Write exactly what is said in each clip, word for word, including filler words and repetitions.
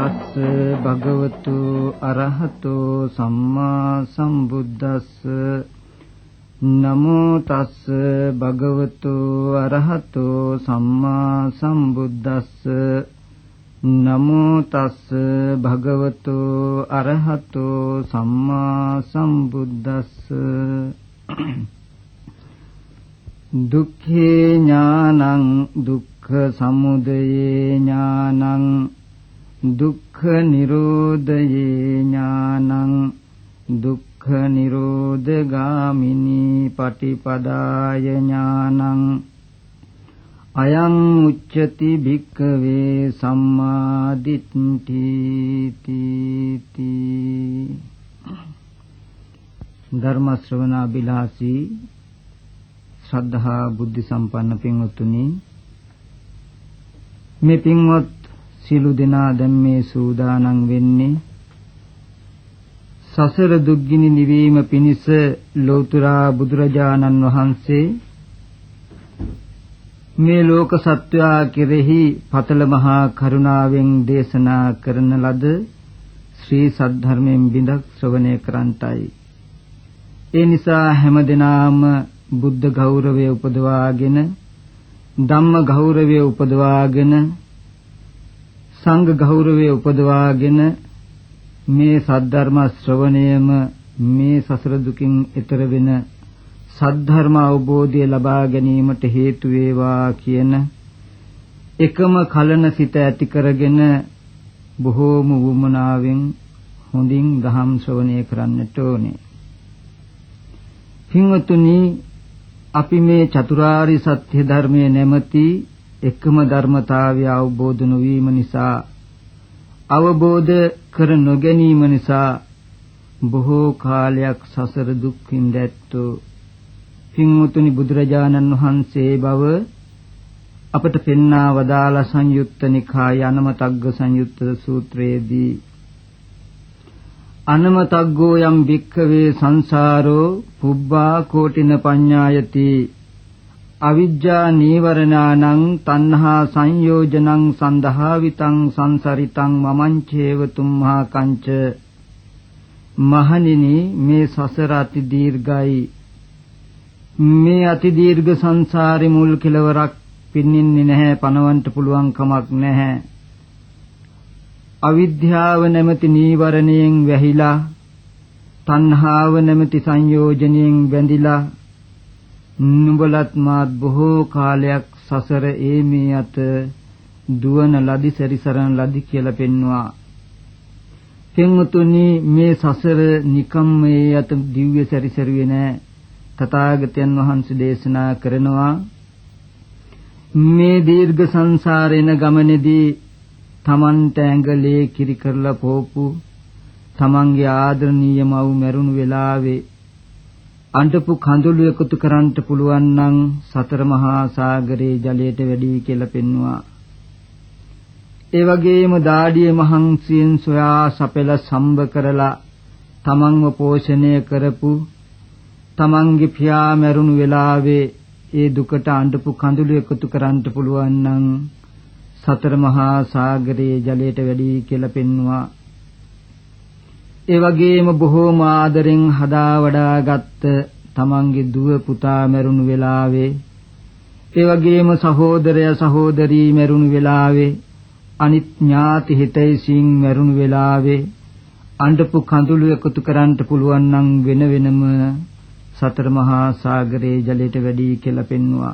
තස්ස භගවතු අරහතෝ සම්මා සම්බුද්දස්ස නමෝ තස්ස භගවතු අරහතෝ සම්මා සම්බුද්දස්ස නමෝ තස්ස භගවතු අරහතෝ සම්මා සම්බුද්දස්ස දුක්ඛේ ඥානං දුක්ඛ සමුදයේ ඥානං දුක්ඛ නිරෝධයේ ඥානං දුක්ඛ නිරෝධගාමිනී පටිපදාය ඥානං අයං උච්චති භික්ඛවේ සම්මා දිට්ඨිති ධර්ම ශ්‍රවණාබිලාසී ශ්‍රද්ධා බුද්ධ සම්පන්න පින්වත්නි, මේ පින්වත් සියලු දෙනා දැන් මේ සූදානම් වෙන්නේ සසර දුක්ගිනි නිවීම පිණිස ලෞතර බුදුරජාණන් වහන්සේ මේ ලෝක සත්වයා කෙරෙහි පතල මහා කරුණාවෙන් දේශනා කරන ලද ශ්‍රී සද්ධර්මයෙන් බිඳක් ශ්‍රවණය කරන්ටයි. ඒ නිසා හැමදෙනාම බුද්ධ ගෞරවය උපදවාගෙන, ධම්ම ගෞරවය උපදවාගෙන, සංඝ ගෞරවය උපදවාගෙන මේ සද්ධර්ම ශ්‍රවණයම මේ සසර දුකින් එතර වෙන සද්ධර්ම අවබෝධය ලබා ගැනීමට හේතු වේවා කියන එකම කලන සිත ඇති කරගෙන බොහෝම වුමනාවෙන් හොඳින් දහම් ශ්‍රවණය කරන්නට ඕනේ. පින්වතුනි, අපි මේ චතුරාර්ය සත්‍ය ධර්මයේ නැමැති එකම ධර්මතාවය අවබෝධ නොවීම නිසා, අවබෝධ කර නොගැනීම නිසා බොහෝ කාලයක් සසර දුක් විඳැත්තෝ පින්වතුනි, බුදුරජාණන් වහන්සේ බව අපට පෙන්වා වදාළ සංයුත්ත නිකාය අනමතග්ග සංයුත්ත සූත්‍රයේදී අනමතග්ගෝ යම් භික්ඛවේ සංසාරෝ පුබ්බා කෝටින පඤ්ඤායති අවිජ්ජා නීවරණානං තණ්හා සංයෝජනං සන්දහාවිතං සංසරිතං මමංචේව තුම්හා කංච. මහණෙනි, මේ සසර අති දීර්ඝයි. මේ අති දීර්ඝ සංසාරේ මුල් කෙලවරක් පින්නින්නේ නැහැ, පණවන්න පුළුවන් කමක් නැහැ. අවිද්‍යාව නැමැති නීවරණයෙන් වැහිලා, තණ්හාව නැමැති සංයෝජනයෙන් බැඳිලා, නුඹලත් මාත් බොහෝ කාලයක් සසර ඒමේ අත දුවන ලදි සැරිසරන ලදි කියලා පෙන්වුවා. පින්වතුනි, මේ සසර නිකම් මේ අත දිව්‍ය සැරිසරුවේ නෑ. තථාගතයන් වහන්සේ දේශනා කරනවා, මේ දීර්ඝ සංසාරේන ගමනේදී තමන්ට ඇඟලේ කිරි කරලා පෝපු තමන්ගේ ආදරණීය මව් මැරුණු වෙලාවේ අඬපු කඳුළු එකතු කරන්න පුළුවන් නම් සතර මහා සාගරයේ ජලයට වැඩි කියලා පෙන්වුවා. ඒ වගේම දාඩිය මහන්සියෙන් සොයා සපෙලා සම්බ කරලා තමන්ව පෝෂණය කරපු තමන්ගේ පියා මැරුණු වෙලාවේ ඒ දුකට අඬපු කඳුළු එකතු කරන්න පුළුවන් නම් සතර මහා සාගරයේ ජලයට වැඩි කියලා පෙන්වුවා. ඒ වගේම බොහෝම ආදරෙන් හදා වඩාගත් තමන්ගේ දුව පුතා මැරුණු වෙලාවේ, ඒ වගේම සහෝදරය සහෝදරී මැරුණු වෙලාවේ, අනිත් ඥාති හිතයිසින් මැරුණු වෙලාවේ අඬපු කඳුළු එකතු කරන්න පුළුවන් නම් වෙන වෙනම සතර මහා සාගරයේ ජලයට වැඩි කියලා පෙන්වුවා.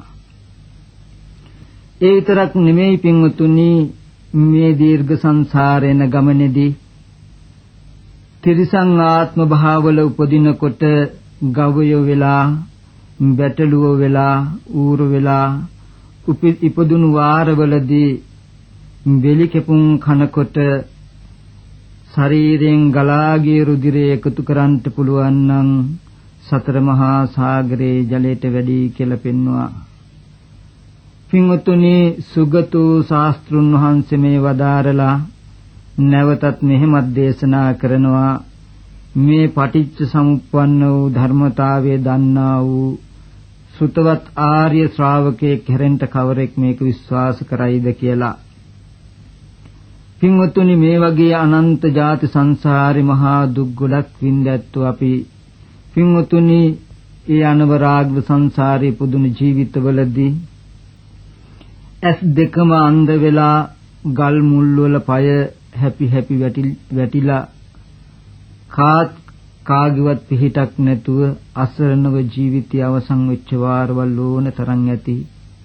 ඒ විතරක් නෙමෙයි පින්වතුනි, මේ දීර්ඝ සංසාරේන ගමනේදී තිරිසං ආත්ම භාවවල උපදිනකොට ගවය වෙලා, බැටළුව වෙලා, ඌර වෙලා ඉපදුණු වාරවලදී බෙලි කෙපුම් කනකොට ශරීරයෙන් ගලා ගිය රුධිරය එකතු කරන්න පුළුවන් නම් සතර මහා සාගරයේ ජලයට වැඩි කියලා පෙන්වුවා. පින්වතුනි, සුගතෝ ශාස්ත්‍රුන් වහන්සේ මේ වදාරලා නැවතත් මෙහෙමත් දේශනා කරනවා, මේ පටිච්ච සමුප්පන්න වූ ධර්මතාවය දන්නා වූ සුතවත් ආර්ය ශ්‍රාවකයෙක් හැරෙන්න කවරෙක් මේක විශ්වාස කරයිද කියලා. පින්වතුනි මේ වගේ අනන්ත ජාති සංසාරේ මහා දුක් ගොඩක් විඳැත්තු අපි පින්වතුනි ඒ අනවරාග්‍ර සංසාරේ පුදුන ජීවිතවලදී ඇස් දෙකම අන්ධ වෙලා ගල් මුල් වල පය හැපි හැපි වැටිලා කාත් කාගේවත් පිහිටක් නැතුව අසරණව ජීවිතය අවසන් වෙච්ච වාරවල් ඕන තරම් ඇති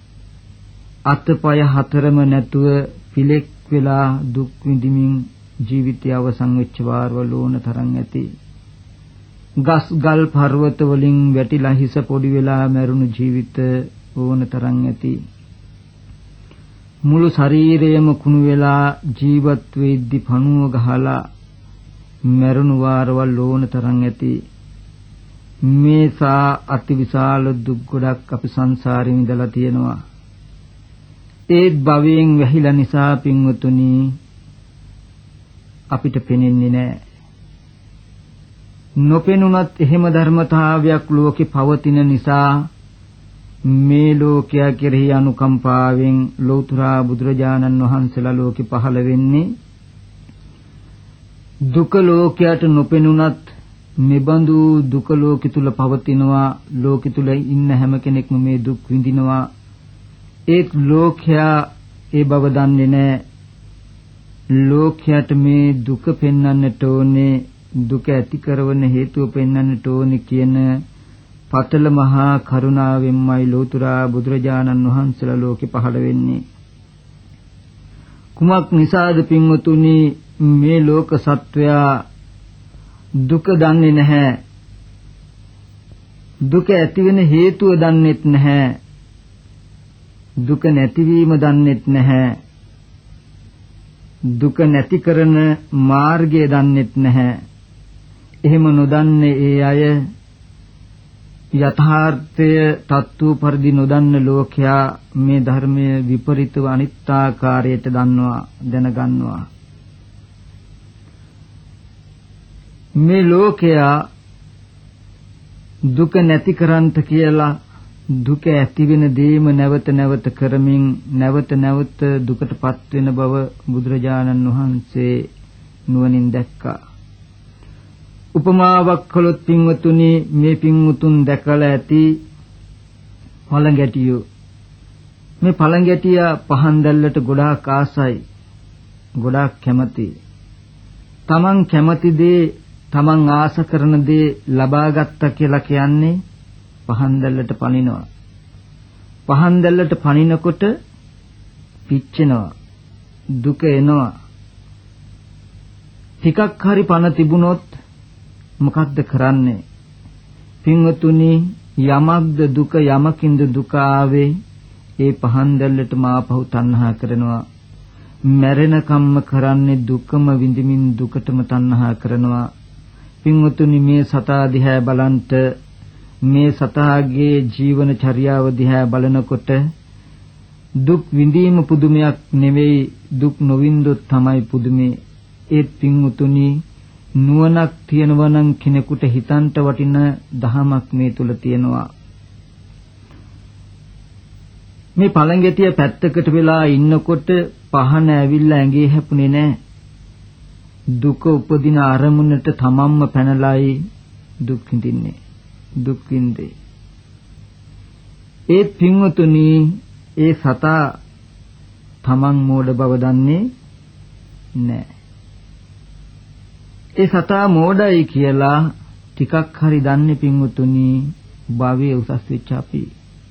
අතපය හතරම නැතුව පිලෙක් වෙලා දුක් විඳිමින් ජීවිතය අවසන් වෙච්ච වාරවල් ඕන තරම් ඇති ගස් ගල් පර්වත වලින් වැටිලා හිස පොඩි වෙලා මැරුණු ජීවිත ඕන තරම් ඇති මුළු ශරීරයම කුණු වෙලා ජීවත් වෙද්දි පණුව ගහලා මරුණු වාරවල් ඕන තරම් ඇති මේසා අතිවිශාල දුක් ගොඩක් අපි සංසාරේ ඉඳලා තියෙනවා ඒත් භවයෙන් වැහිලා නිසා පින්වතුනි අපිට පෙනෙන්නේ නැහැ නොපෙනුනත් එහෙම ධර්මතාවයක් ලෝකේ පවතින නිසා මේ ලෝකයා කෙරෙහි අනුකම්පාවෙන් ලෞතර බුදුරජාණන් වහන්සේලා ලෝකෙ පහළ වෙන්නේ දුක ලෝකයට නොපෙනුනත් මෙබඳු දුක ලෝකෙ තුල පවතිනවා ලෝකෙ තුල ඉන්න හැම කෙනෙක්ම මේ දුක් විඳිනවා ඒත් ලෝකයා ඒ බව දන්නේ නැහැ ලෝකයට මේ දුක පෙන්වන්නට ඕනේ දුක ඇති කරන හේතුව පෙන්වන්නට ඕනේ කියන පතල මහා කරුණාවෙන්මයි ලෞතර බුදුරජාණන් වහන්සේලා ලෝකෙ පහළ වෙන්නේ කුමක් නිසාද පින්වතුනි මේ ලෝක සත්වයා දුක දන්නේ නැහැ දුක ඇති වෙන හේතුව දන්නේත් නැහැ දුක නැතිවීම දන්නේත් නැහැ දුක නැති කරන මාර්ගය දන්නේත් නැහැ එහෙම නොදන්නේ ඒ අය යථාර්ථය තත්ත්ව පරිදි නොදන්න ලෝකයා මේ ධර්මයේ විපරිතව අනිත්‍යාකාරයට දන්නවා දැනගන්නවා මේ ලෝකයා දුක නැති කරන්ත කියලා දුක ඇති වෙන දේම නැවත නැවත කරමින් නැවත නැවත දුකටපත් වෙන බව බුදුරජාණන් වහන්සේ නුවණින් දැක්කා උපමාවක් කළොත් පින්වතුනි මේ පින්වතුන් දැකලා ඇති පළඟැටියෝ මේ පළඟැටියා පහන් දැල්ලට ගොඩාක් ආසයි ගොඩාක් කැමති තමන් කැමති දේ තමන් ආස කරන දේ ලබා ගත්තා කියලා කියන්නේ පහන් දැල්ලට පනිනවා පහන් දැල්ලට පනිනකොට පිච්චෙනවා දුක එනවා ටිකක් හරි පණ තිබුණොත් මොකක්ද කරන්නේ පින්වතුනි යමක්ද දුක යමකින්ද දුක ආවේ ඒ පහන් දැල්ලට මාපහු තණ්හා කරනවා මැරෙනකම්ම කරන්නේ දුකම විඳිමින් දුකටම තණ්හා කරනවා පින්වතුනි මේ සතා දිහා බලන්ට මේ සතාගේ ජීවන චර්යාව දිහා බලනකොට දුක් විඳීම පුදුමයක් නෙවෙයි දුක් නොවින්දොත් තමයි පුදුමේ ඒ පින්වතුනි නුවණක් තියනවා නම් කෙනෙකුට හිතන්ට වටින දහමක් මේ තුල තියෙනවා මේ පළඟැටිය පැත්තකට වෙලා ඉන්නකොට පහන ඇවිල්ලා ඇඟේ හැපුණේ නැහැ දුක උපදින අරමුණට තමන්ම පැනලායි දුක් විඳින්නේ දුක් විඳේ ඒ පින්වතුනි ඒ සතා තමන් මෝඩ බව දන්නේ නැහැ ඒ සතා මෝඩයි කියලා ටිකක් හරි දන්නේ පින්වතුනි භවයේ උසස් වෙච්ච අපි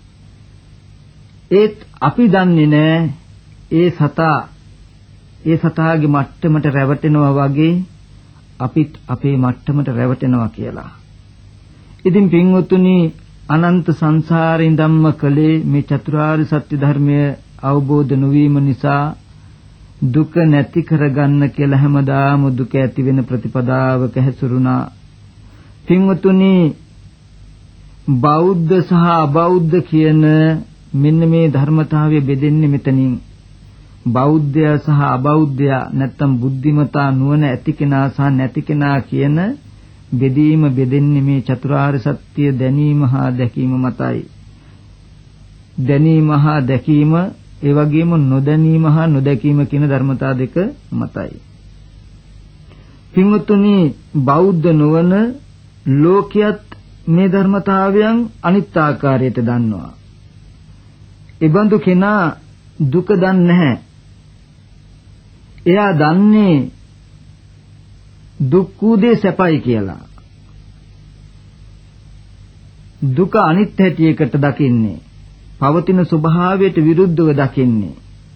ඒත් අපි දන්නේ නැහැ ඒ සතා ඒ සතාගේ මට්ටමට රැවටෙනවා වගේ අපිත් අපේ මට්ටමට රැවටෙනවා කියලා. ඉතින් පින්වතුනි අනන්ත සංසාරේ ධම්ම කලේ මේ චතුරාර්ය සත්‍ය ධර්මය අවබෝධ නොවීම නිසා දුක නැති කරගන්න කියලා හැමදාම දුක ඇති වෙන ප්‍රතිපදාවක හැසිරුණා. පින්වතුනි බෞද්ධ සහ අබෞද්ධ කියන මෙන්න මේ ධර්මතාවය බෙදෙන්නේ මෙතනින්. බෞද්ධය සහ අබෞද්ධය නැත්තම් බුද්ධිමතා නුවණ ඇති කෙනා සහ නැති කෙනා කියන බෙදීම බෙදෙන්නේ මේ චතුරාර්ය සත්‍ය දැනීම හා දැකීම මතයි. දැනීම හා දැකීම ඒ වගේම නොදැනීම හා නොදැකීම කියන ධර්මතා දෙක මතයි. පින්වත්නි බෞද්ධ නොවන ලෝකයක් මේ ධර්මතාවයන් අනිත් ආකාරයට දන්නවා. ඒබඳු කෙනා දුක දන්නේ නැහැ. එයා දන්නේ දුක් උදේ සැපයි කියලා. දුක අනිත් හැටියකට දකින්නේ. පවතින ස්වභාවයට විරුද්ධව දකින්නේ.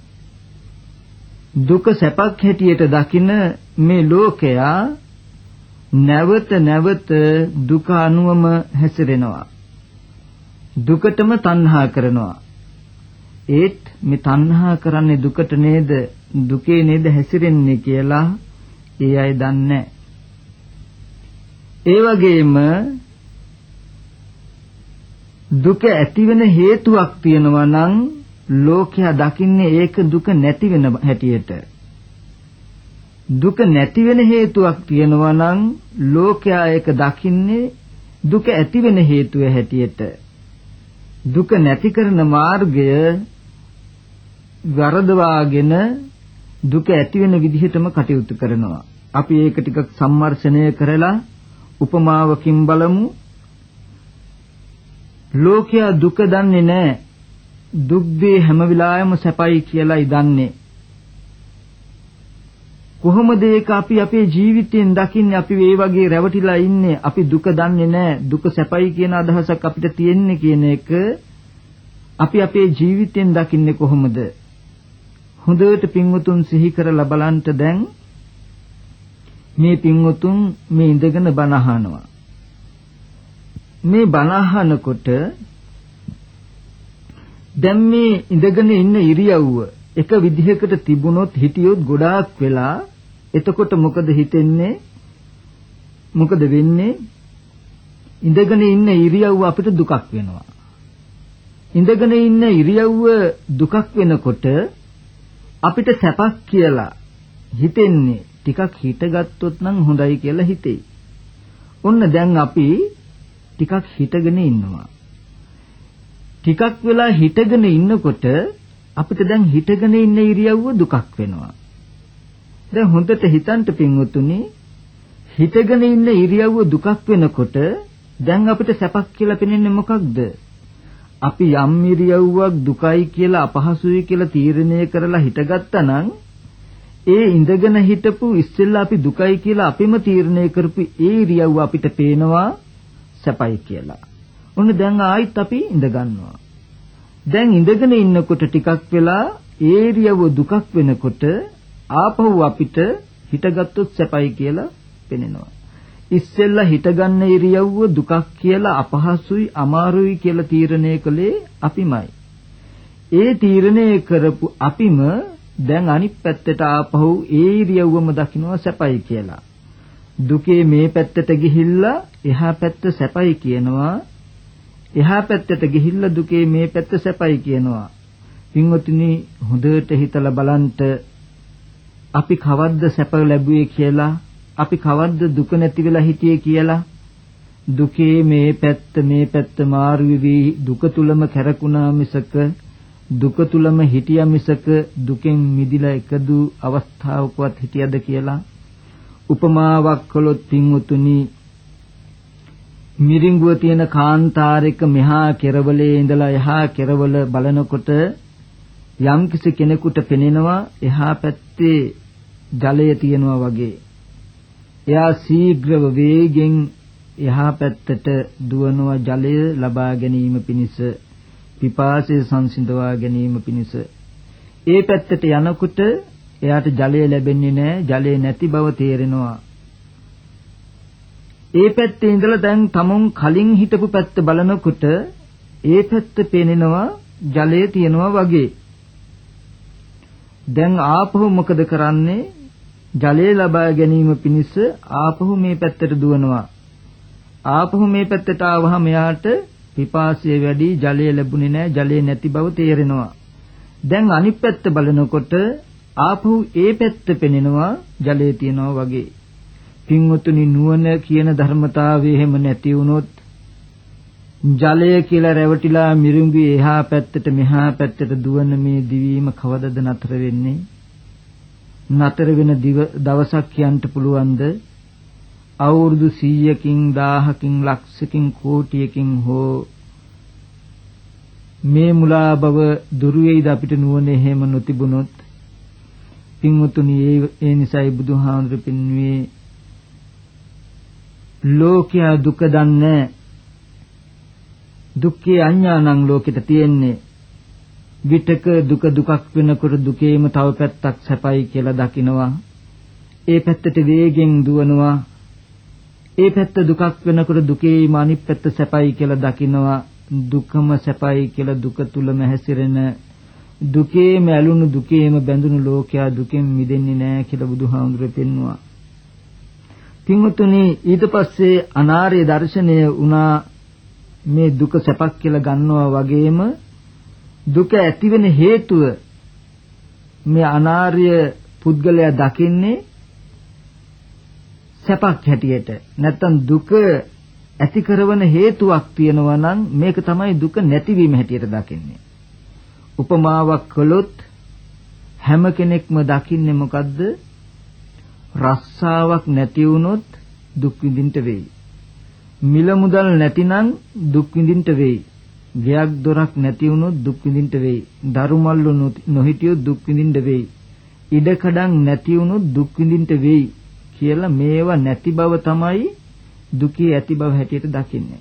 දුක සැපක් හැටියට දකින මේ ලෝකයා නැවත නැවත දුක අනුවම හැසිරෙනවා. දුකටම තණ්හා කරනවා. ඒත් මේ තණ්හා කරන්නේ දුකට නේද? දුකේ නේද හැසිරෙන්නේ කියලා ඒ අය දන්නේ. ඒ වගේම දුක ඇති වෙන හේතුවක් තියෙනවා නම් ලෝකයා දකින්නේ ඒක දුක නැති වෙන හැටියට. දුක නැති වෙන හේතුවක් තියෙනවා නම් ලෝකයා ඒක දකින්නේ දුක ඇති වෙන හේතුව හැටියට. දුක නැති කරන මාර්ගය වරදවාගෙන දුක ඇති වෙන විදිහටම කටයුතු කරනවා. අපි ඒක ටිකක් සම්මර්ෂණය කරලා උපමාවකින් බලමු. ලෝකයා දුක දන්නේ නැහැ. දුක් දේ හැම වෙලාවෙම සැපයි කියලායි දන්නේ. කොහොමද ඒක අපි අපේ ජීවිතයෙන් දකින්නේ? අපි මේ වගේ රැවටිලා ඉන්නේ. අපි දුක දන්නේ නැහැ. දුක සැපයි කියන අදහසක් අපිට තියෙන්නේ කියන එක අපි අපේ ජීවිතයෙන් දකින්නේ කොහොමද? හොඳට පින්වතුන් සිහි කරලා බලන්න. දැන් මේ පින්වතුන් මේ ඉඳගෙන බණ අහනවා. මේ බණ අහනකොට දැන් මේ ඉඳගෙන ඉන්න ඉරියව්ව එක විදිහකට තිබුණොත් හිටියොත් ගොඩාක් වෙලා එතකොට මොකද හිතෙන්නේ? මොකද වෙන්නේ? ඉඳගෙන ඉන්න ඉරියව්ව අපිට දුකක් වෙනවා. ඉඳගෙන ඉන්න ඉරියව්ව දුකක් වෙනකොට අපිට සැපක් කියලා හිතෙන්නේ ටිකක් හිටගත්තොත් නම් හොඳයි කියලා හිතෙයි. ඔන්න දැන් අපි ටිකක් හිටගෙන ඉන්නවා. ටිකක් වෙලා හිටගෙන ඉන්නකොට අපිට දැන් හිටගෙන ඉන්න ඉරියව්ව දුකක් වෙනවා. දැන් හොඳට හිතන්න පින්වතුනි, හිටගෙන ඉන්න ඉරියව්ව දුකක් වෙනකොට දැන් අපිට සැපක් කියලා පෙනෙන්නේ මොකක්ද? අපි යම් ඉරියව්වක් දුකයි කියලා අපහසුයි කියලා තීරණය කරලා හිටගත්තා නම් ඒ ඉඳගෙන හිටපු ඉස්සෙල්ලා අපි දුකයි කියලා අපිම තීරණය කරපු ඒ ඉරියව්ව අපිට පේනවා සැපයි කියලා. ඔන්න දැන් ආයිත් අපි ඉඳ ගන්නවා. දැන් ඉඳගෙන ඉන්නකොට ටිකක් වෙලා ඒ ඉරියව්ව දුකක් වෙනකොට ආපහු අපිට හිටගත්තොත් සැපයි කියලා පෙනෙනවා. ඉස්සෙල්ලා හිටගන්න ඉරියව්ව දුකක් කියලා අපහසුයි අමාරුයි කියලා තීරණය කළේ අපිමයි. ඒ තීරණය කරපු අපිම දැන් අනිත් පැත්තට ආපහු ඒ ඉරියව්වම දකින්නවා සැපයි කියලා. දුකේ මේ පැත්තට ගිහිල්ලා එහා පැත්ත සැපයි කියනවා. එහා පැත්තට ගිහිල්ලා දුකේ මේ පැත්ත සැපයි කියනවා. පින්වතුනි හොඳට හිතලා බලන්න අපි කවද්ද සැප ලැබුවේ කියලා? අපි කවද්ද දුක නැති වෙලා හිටියේ කියලා? දුකේ මේ පැත්ත මේ පැත්ත මාරු වෙවි දුක තුලම කැරකුණා මිසක දුක තුලම හිටියා මිසක දුකෙන් මිදිලා එකදු අවස්ථාවකවත් හිටියද කියලා? උපමාවක් කළොත් පින්වතුනි මිරිඟුව තියෙන කාන්තාරයක මෙහා කෙරවලේ ඉඳලා එහා කෙරවල බලනකොට යම්කිසි කෙනෙකුට පෙනෙනවා එහා පැත්තේ ජලය තියෙනවා වගේ. එයා ශීඝ්‍රව වේගෙන් එහා පැත්තට දුවනවා ජලය ලබා ගැනීම පිණිස, පිපාසය සංසිඳවා ගැනීම පිණිස. ඒ පැත්තට යනකොට එයාට ජලය ලැබෙන්නේ නැහැ, ජලය නැති බව තේරෙනවා. ඒ පැත්තේ ඉඳලා දැන් තමුන් කලින් හිටපු පැත්ත බලනකොට ඒ පැත්ත පේනවා ජලය තියෙනවා වගේ. දැන් ආපහු මොකද කරන්නේ? ජලය ලබා ගැනීම පිණිස ආපහු මේ පැත්තට දුවනවා. ආපහු මේ පැත්තට ආවහම එයාට පිපාසය වැඩි, ජලය ලැබුණේ නැහැ, ජලය නැති බව තේරෙනවා. දැන් අනිත් පැත්ත බලනකොට ආපහු ඒ පැත්ත පෙනෙනවා ජලය තියෙනවා වගේ. පින්වතුනි නුවණ කියන ධර්මතාවය එහෙම නැති වුණොත් ජලය කියලා රැවටිලා මිරිඟු එහා පැත්තට මෙහා පැත්තට දුවන මේ දිවීම කවදද නතර වෙන්නේ? නතර වෙන දවසක් කියන්න පුළුවන්ද? අවුරුදු සීයකින් දහයකින් ලක්ෂයකින් කෝටියකින් හෝ මේ මුලා බව දුරු වේද අපිට නුවණ එහෙම නොතිබුණොත්? පින්වතුනි, ඒ නිසායි බුදුහාමුදුරු පින්වේ ලෝකයා දුක දන්නේ. දුක්ඛේ අඥානං ලෝකෙට තියෙන්නේ. විතක දුක දුකක් වෙනකොට දුකේම තව පැත්තක් සැපයි කියලා දකිනවා. ඒ පැත්තට වේගෙන් දුවනවා. ඒ පැත්ත දුකක් වෙනකොට දුකේම අනිත් පැත්ත සැපයි කියලා දකිනවා. දුකම සැපයි කියලා දුක තුලම හැසිරෙන දුකේම ඇලුණු දුකේම බැඳුණු ලෝකයා දුකෙන් මිදෙන්නේ නැහැ කියලා බුදුහාමුදුරුවෝ පෙන්වුවා. පින්වතුනි, ඊට පස්සේ අනාර්ය දර්ශනය වුණා මේ දුක සැපක් කියලා ගන්නවා වගේම දුක ඇතිවෙන හේතුව මේ අනාර්ය පුද්ගලයා දකින්නේ සැපක් හැටියට. නැත්තම් දුක ඇති කරන හේතුවක් තියෙනවා නම් මේක තමයි දුක නැතිවීම හැටියට දකින්නේ. උපමාවක් කළොත් හැම කෙනෙක්ම දකින්නේ මොකද්ද? රස්සාවක් නැති වුණොත් දුක් විඳින්න වෙයි. මිල මුදල් නැතිනම් දුක් විඳින්න වෙයි. ගයක් දොරක් නැති වුණොත් දුක් විඳින්න වෙයි. දරු මල්ලු නොහිටියොත් දුක් විඳින්න වෙයි. ඉඩකඩම් නැති වුණොත් දුක් විඳින්න වෙයි කියලා මේවා නැති බව තමයි දුකේ ඇති බව හැටියට දකින්නේ.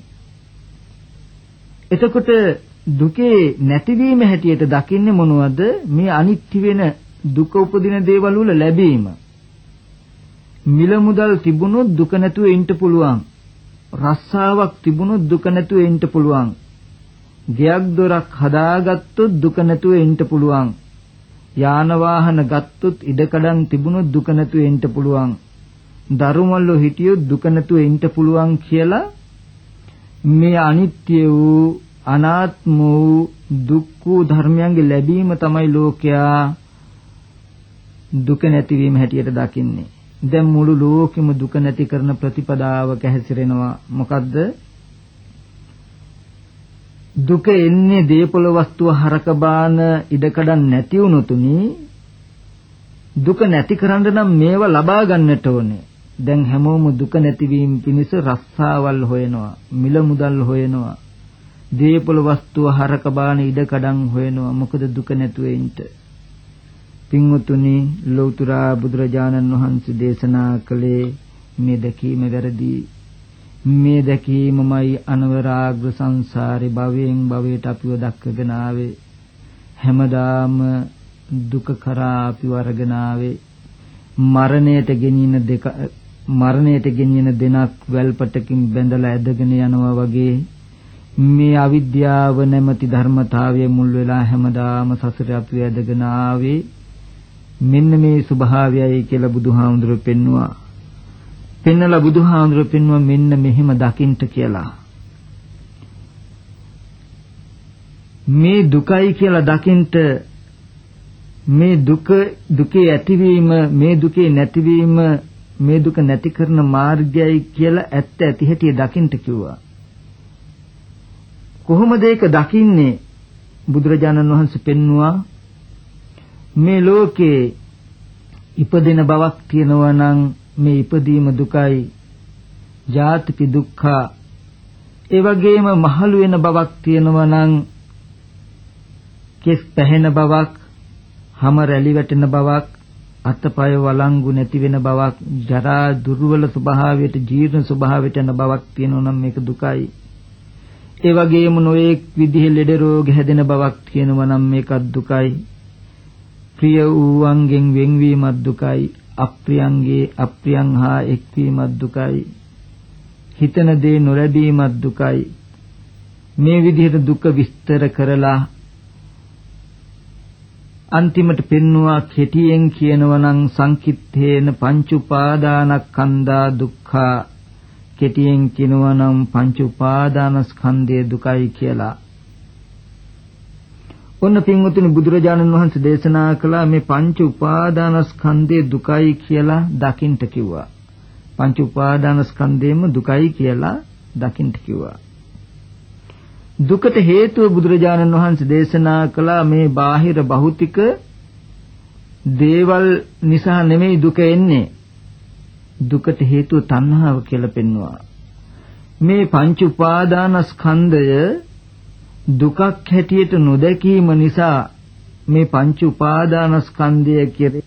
එතකොට දුකේ නැතිවීම හැටියට දකින්නේ මොනවද? මේ අනිත්‍ය වෙන දුක උපදින දේවල් වල ලැබීම. මිල මුදල් තිබුණොත් දුක නැතුව ඉන්න පුළුවන්. රස්සාවක් තිබුණොත් දුක නැතුව ඉන්න පුළුවන්. ගයක් දොරක් හදාගත්තොත් දුක නැතුව ඉන්න පුළුවන්. යාන වාහන ගත්තොත් ඉඩකඩම් තිබුණොත් දුක නැතුව ඉන්න පුළුවන්. දරුමල්ලෝ හිටියොත් දුක නැතුව ඉන්න පුළුවන් කියලා මේ අනිත්‍ය වූ අනාත්ම වූ දුක්ඛ ධර්මයන්ගේ ලැබීම තමයි ලෝකයා දුක නැතිවීම හැටියට දකින්නේ. දැන් මුළු ලෝකෙම දුක නැති කරන ප්‍රතිපදාවක හැසිරෙනවා. මොකද්ද? දුක එන්නේ දීපල වස්තුව හරක බාන ඉඩකඩම් නැති වුණොතුනි දුක නැති කරන්න නම් මේවා ලබා ගන්නට ඕනේ. දැන් හැමෝම දුක නැතිවීම පිණිස රස්සාවල් හොයනවා, මිල මුදල් හොයනවා, දීපල වස්තුව හරක බාන ඉඩකඩම් හොයනවා. මොකද දුක නැතුව ඉන්න. පින්වතුනි, ලෞතර බුදුරජාණන් වහන්සේ දේශනා කළේ මේ දැකීම වැරදි. මේ දැකීමමයි අනවරාග්‍ර සංසාරේ භවයෙන් භවයට අපිව දක්කගෙන ආවේ. හැමදාම දුක කරා අපිව අරගෙන ආවේ. මරණයට ගෙනියන දෙක මරණයට ගෙනියන දෙනක් වැල්පටකින් බැඳලා ඇදගෙන යනවා වගේ මේ අවිද්‍යාව නැමැති ධර්මතාවයේ මුල් වෙලා හැමදාම සසරේ අපිව ඇදගෙන ආවේ. මෙන්න මේ ස්වභාවයයි කියලා බුදුහාමුදුරුවෝ පෙන්වුවා. පෙන්නලා බුදුහාමුදුරුවෝ පෙන්වුවා මෙන්න මෙහෙම දකින්න කියලා. මේ දුකයි කියලා දකින්න මේ දුක දුකේ ඇතිවීම මේ දුකේ නැතිවීම මේ දුක නැති කරන මාර්ගයයි කියලා ඇත්ත ඇති හැටි දකින්න කිව්වා. කොහොමද ඒක දකින්නේ? බුදුරජාණන් වහන්සේ පෙන්වුවා මේ ලෝකේ ඉපදෙන බවක් තියෙනවා නම් මේ ඉපදීම දුකයි, ජාතිපි දුක්ඛ. ඒ වගේම මහලු වෙන බවක් තියෙනවා නම් කෙස් පැහෙන බවක්, හැම රැලි වැටෙන බවක්, අතපය වළංගු නැති වෙන බවක්, ජරා දුර්වල ස්වභාවයට ජීර්ණ ස්වභාවයට යන බවක් තියෙනවා නම් මේක දුකයි. ඒ වගේම නොඑක් විදිහේ ලෙඩ රෝග හැදෙන බවක් තියෙනවා නම් මේකත් දුකයි. ප්‍රිය වූ අංගෙන් වෙන්වීමත් දුකයි. අප්‍රියංගේ අප්‍රියං හා එක්වීමත් දුකයි. හිතන දේ නොලැබීමත් දුකයි. මේ විදිහට දුක විස්තර කරලා අන්තිමට පෙන්නවා කෙටියෙන් කියනවා නම් සංකිට්ඨේන පංච උපාදානස්කන්ධා දුක්ඛා. කෙටියෙන් කියනවා නම් පංච උපාදානස්කන්ධය දුකයි කියලා. ඔන්න පින්වතුනි, බුදුරජාණන් වහන්සේ දේශනා කළා මේ පංච උපාදානස්කන්ධය දුකයි කියලා දකින්න කිව්වා. පංච උපාදානස්කන්ධයම දුකයි කියලා දකින්න කිව්වා. දුකට හේතුව බුදුරජාණන් වහන්සේ දේශනා කළා මේ බාහිර භෞතික දේවල් නිසා නෙමෙයි දුක එන්නේ. දුකට හේතුව තණ්හාව කියලා පෙන්වුවා. මේ පංච උපාදානස්කන්ධය දුකක් හැටියට නොදැකීම නිසා මේ පංච උපාදානස්කන්ධය කෙරේ.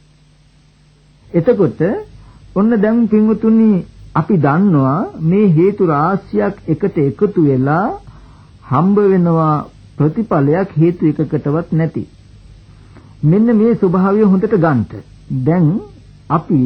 එතකොට ඔන්න දැන් පින්වතුනි අපි දන්නවා මේ හේතු රාශියක් එකට එකතු වෙලා හම්බ වෙනවා ප්‍රතිඵලයක් හේතු එකකටවත් නැති. මෙන්න මේ ස්වභාවය හොඳට ගන්නට. දැන් අපි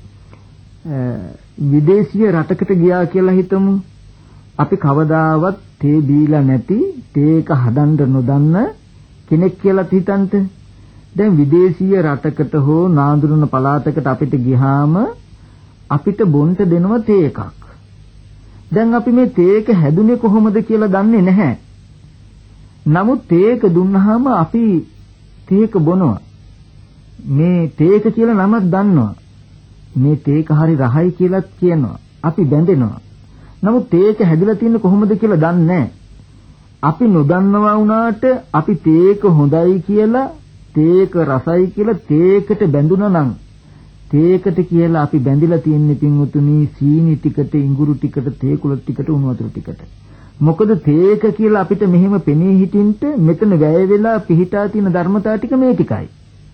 විදේශීය රටකට ගියා කියලා හිතමු. අපි කවදාවත් තේ බීලා නැති, තේක හදන්න නොදන්න කෙනෙක් කියලා හිතන්ට. දැන් විදේශීය රටකට හෝ නාඳුනන පළාතකට අපිට ගියාම අපිට බොන්න දෙනවා තේ එකක්. දැන් අපි මේ තේක හැදුනේ කොහොමද කියලා දන්නේ නැහැ. නමුත් තේක දුන්නාම අපි තේක බොනවා. මේ තේක කියලා නමක් දන්නවා. මේ තේක හරි රහයි කියලාත් කියනවා. අපි බැඳෙනවා. නමුත් තේක හැදිලා තියෙන්නේ කොහොමද කියලා දන්නේ නැහැ. අපි නොදන්නවා වුණාට අපි තේක හොඳයි කියලා, තේක රසයි කියලා තේකට බැඳුනා නම් තේකට කියලා අපි බැඳිලා තියෙන්නේ පින්වතුනි සීනි ටිකට, ඉඟුරු ටිකට, තේකුල ටිකට, උණු වතුර ටිකට. මොකද තේක කියලා අපිට මෙහෙම පෙනී හිටින්ට මෙතන වැය වෙලා පිහිටා තියෙන ධර්මතාව ටික මේ ටිකයි.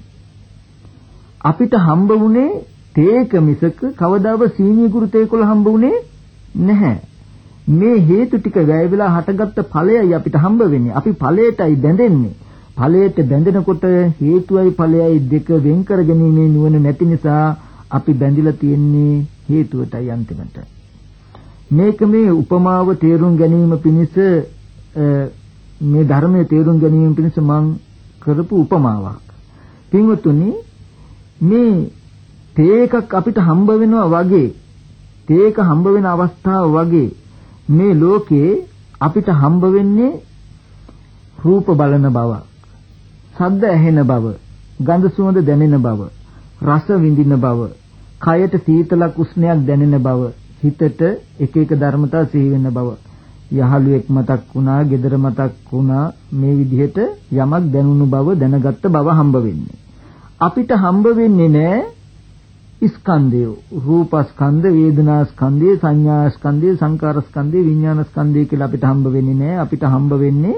අපිට හම්බ වුණේ තේක මිසක කවදාවත් සීනි ඉඟුරු තේකුල හම්බ වුණේ නැහැ. මේ හේතු ටික වැය වෙලා හටගත්ත ඵලයයි අපිට හම්බ වෙන්නේ. අපි ඵලයටයි බැඳෙන්නේ. ඵලයට බැඳෙනකොට හේතුවයි ඵලයයි දෙක වෙන් කර ගැනීමේ නුවණ නැති නිසා අපි බැඳිලා තියෙන්නේ හේතුවටයි අන්තිමට. මේක මේ උපමාව තේරුම් ගැනීම පිණිස මේ ධර්මයේ තේරුම් ගැනීම පිණිස මම කරපු උපමාවක්. පින්වතුනි මේ තේකක් අපිට හම්බ වෙනවා වගේ, තේක හම්බ වෙන අවස්ථාව වගේ මේ ලෝකේ අපිට හම්බ වෙන්නේ රූප බලන බව, ශබ්ද ඇහෙන බව, ගඳ සුවඳ දැනෙන බව, රස විඳින බව, කයට සීතලක් උෂ්ණයක් දැනෙන බව, හිතට එක එක ධර්මතා සිහි වෙන බව, යහළුවෙක් මතක් වුණා, ගෙදර මතක් වුණා, මේ විදිහට යමක් දැනුණු බව, දැනගත්ත බව හම්බ වෙන්නේ. අපිට හම්බ වෙන්නේ නැහැ ස්කන්ධය, රූපස්කන්ධ, වේදනාස්කන්ධය, සංඥාස්කන්ධය, සංකාරස්කන්ධය, විඥානස්කන්ධය කියලා අපිට හම්බ වෙන්නේ නැහැ. අපිට හම්බ වෙන්නේ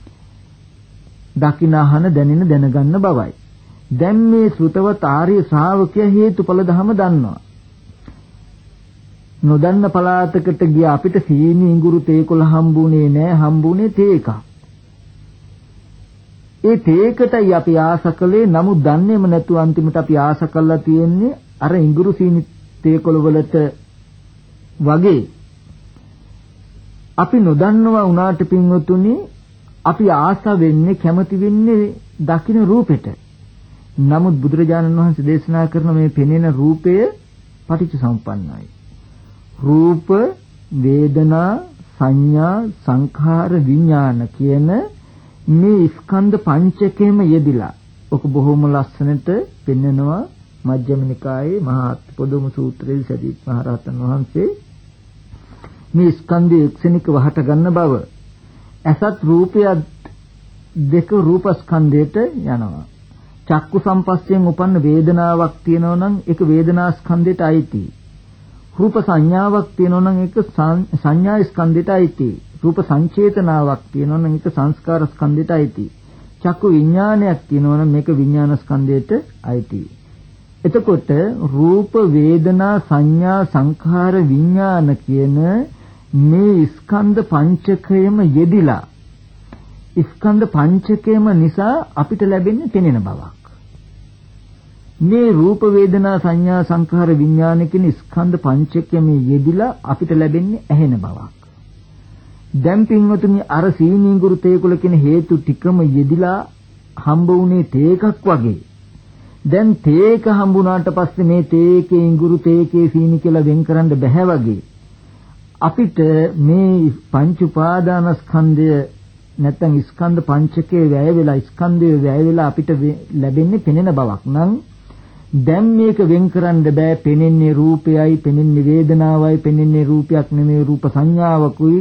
දකින්නහන දැනෙන දැනගන්න බවයි. දැන් මේ ශ්‍රුතවත් ආර්ය ශ්‍රාවකයා හේතුඵල ධම දන්නවා. නොදන්න පළාතකට ගිය අපිට සීනි ඉඟුරු තේකොළ හම්බුනේ නැහැ, හම්බුනේ තේක. ඒ තේකටයි අපි ආස කළේ. නමුත් දන්නේම නැතුව අන්තිමට අපි ආස කළා තියෙන්නේ අර ඉඟුරු සීනි තේකොළ වලට වගේ. අපි නොදන්නවා වුණාට පින්වතුනි අපි ආස වෙන්නේ, කැමති වෙන්නේ දකින්න රූපෙට. නමුත් බුදුරජාණන් වහන්සේ දේශනා කරන මේ පෙනෙන රූපය පටිච්චසමුප්පන්නයි. රූප, වේදනා, සංඥා, සංඛාර, විඥාන කියන මේ ස්කන්ධ පංචකයම යෙදිලා ඔක බොහොම ලස්සනට පෙන්නනවා මජ්ක්‍ධිම නිකායේ මහා පොදුම සූත්‍රයේ සදීත් මහ රහතන් වහන්සේ මේ ස්කන්ධයේ එක්සෙනික වහට ගන්න බව. අසත් රූපය දෙක රූපස්කන්ධයට යනවා. චක්කු සම්පස්යෙන් උපන්න වේදනාවක් තියෙනවා නම් ඒක වේදනා ස්කන්ධයට අයිති. රූප සංඥාවක් තියෙනවා නම් ඒක සංඥා ස්කන්ධයට අයිති. රූප සංචේතනාවක් තියෙනවා නම් ඒක සංස්කාර ස්කන්ධයට අයිති. චක්කු විඥානයක් තියෙනවා නම් මේක විඥාන ස්කන්ධයට අයිති. එතකොට රූප, වේදනා, සංඥා, සංඛාර, විඥාන කියන මේ ස්කන්ධ පංචකයම යෙදිලා ස්කන්ධ පංචකයම නිසා අපිට ලැබෙන්නේ පෙනෙන බවක්. මේ රූප, වේදනා, සංඥා, සංඛාර, විඥාන කියන ස්කන්ධ පංචකයම යෙදිලා අපිට ලැබෙන්නේ ඇහෙන බවක්. දැන් පින්වතුනි අර සීනීඟුරු තේකුල කියන හේතු ටිකම යෙදිලා හම්බ වුණේ තේකක් වගේ. දැන් තේක හම්බුණාට පස්සේ මේ තේකේ ඉඟුරු තේකේ සීනි කියලා වෙන් කරන්න බෑ වගේ. අපිට මේ පංච උපාදානස්කන්ධය නැත්නම් ස්කන්ධ පංචකයේ වැය වෙලා ස්කන්ධයේ වැය වෙලා අපිට ලැබෙන්නේ පෙනෙන බවක් නම් දැන් මේක වෙන් කරන්න බෑ. පෙනෙන්නේ රූපයයි, පෙනෙන්නේ වේදනාවයි, පෙනෙන්නේ රූපයක් නෙමෙයි රූප සංඥාවකුයි.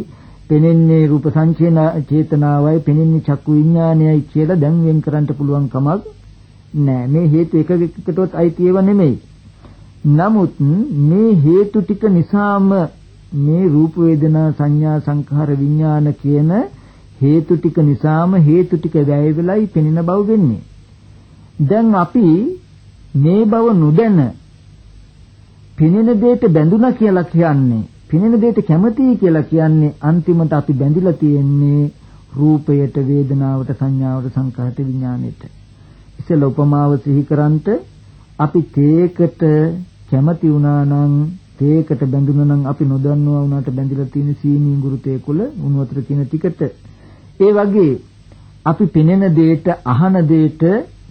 පෙනෙන්නේ රූප සංචේතනාවයි පෙනෙන්නේ චක්කු විඥානයයි කියලා දැන් වෙන් කරන්න පුළුවන් කමක් නෑ. මේ හේතු එකකටවත් අයිති ඒවා නෙමෙයි. නමුත් මේ හේතු ටික නිසාම මේ රූප වේදනා සංඥා සංඛාර විඥාන කියන හේතු ටික නිසාම හේතු ටික වැය වෙලයි පෙනෙන බව වෙන්නේ. දැන් අපි මේ බව නොදැන පෙනෙන දෙයට බැඳුනා කියලා කියන්නේ, පෙනෙන දෙයට කැමතියි කියලා කියන්නේ අන්තිමට අපි බැඳිලා තියෙන්නේ රූපයට, වේදනාවට, සංඥාවට, සංඛාරට, විඥාණයට. ඉතින් උපමාව සිහි කරන්ට අපි තේකට කැමති වුණා නම්, තේකට බැඳුණා නම් අපි නොදන්නවා වුණාට බැඳිලා තියෙන සීනි ඉඟුරු තේකොළ උණු වතුර කියන ටිකට. ඒ වගේ අපි පෙනෙන දෙයට, අහන දෙයට,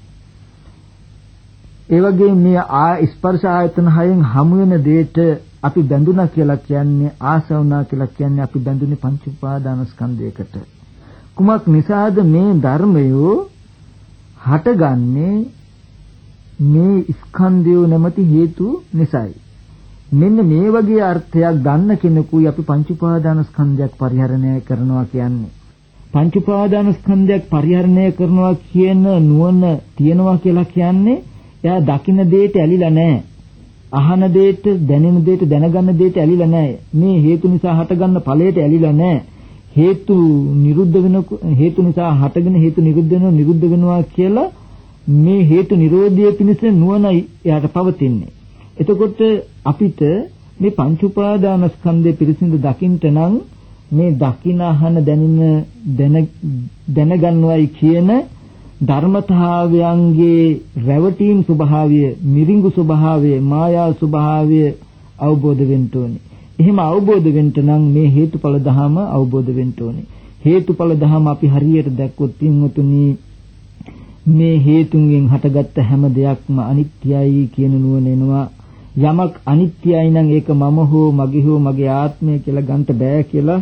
ඒ වගේ මේ ආ ස්පර්ශ ආයතන හයෙන් හමු වෙන දෙයට අපි බැඳුණා කියලා කියන්නේ, ආස වුණා කියලා කියන්නේ අපි බැඳුනේ පංච උපාදානස්කන්ධයකට. කුමක් නිසාද මේ ධර්මයෝ හටගන්නේ? මේ ස්කන්ධයෝ නැමැති හේතු නිසායි. මෙන්න මේ වගේ අර්ථයක් ගන්න කෙනෙකුයි අපි පංච උපාදානස්කන්ධයක් පරිහරණය කරනවා කියන්නේ. පංච උපාදානස්කන්ධයක් පරිහරණය කරනවා කියන නුවණ තියනවා කියලා කියන්නේ එයා දකින්න දෙයට ඇලිලා නැහැ. අහන දෙයට, දැනෙන දෙයට, දැනගන්න දෙයට ඇලිලා නැහැ. මේ හේතු නිසා හටගන්න ඵලයට ඇලිලා නැහැ. හේතු නිරුද්ධ වෙන හේතු නිසා හටගෙන හේතු නිරුද්ධ වෙනවා නිරුද්ධ වෙනවා කියලා මේ හේතු නිරෝධය පිණිස නුවණ එයාට පවතින්නේ. එතකොට අපිට මේ පංච උපාදානස්කන්ධය පිරිසිදු දකින්න නම් මේ දකින, අහන, දැනෙන, දැනගන්නවයි කියන ධර්මතාවයන්ගේ රැවටීම් ස්වභාවය, මිරිඟු ස්වභාවය, මායා ස්වභාවය අවබෝධ වෙන්න ඕනේ. එහෙම අවබෝධ වෙන්න නම් මේ හේතුඵල ධහම අවබෝධ වෙන්න ඕනේ. හේතුඵල ධහම අපි හරියට දැක්කොත් තින්වතුනි මේ හේතුන්ගෙන් හටගත්ත හැම දෙයක්ම අනිත්‍යයි කියන නුවණ එනවා. යමක් අනිත්‍යයි නම් ඒක මම හෝ මගේ හෝ මගේ ආත්මය කියලා ගන්න බෑ කියලා,